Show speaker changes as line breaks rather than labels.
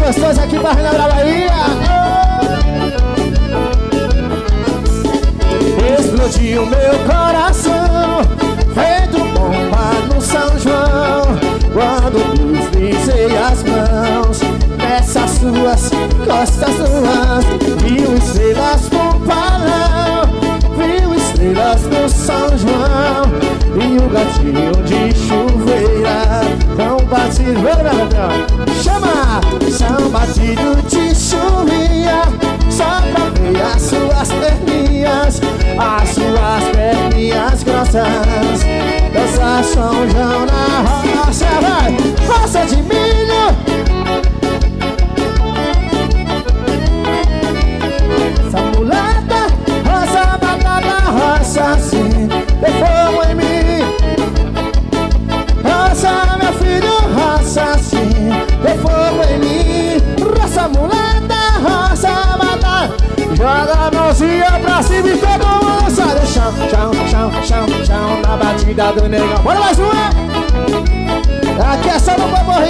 gostoso aqui pra relembrar a Bahia. Explodiu meu coração, feito bomba no São João, quando deslizei as mãos nessas suas costas nuas. Viu estrelas no palão, viu estrelas no São João, e o gatinho de chuveira tão batido. Chama! São batido de chuvinha, só pra ver as suas perninhas, as suas perninhas grossas. Dança São João na roça, vai! Roça de milho. Essa mulata, roça, batata, roça sim, tem fogo em mim. Roça, meu filho, roça sim, tem fogo em mim. Roça, mulata, roça, batata. Joga a mãozinha pra cima e todo mundo sai do chão. Chão, chão, chão, chão, na batida do negão. Bora mais uma! Aqui é só no povo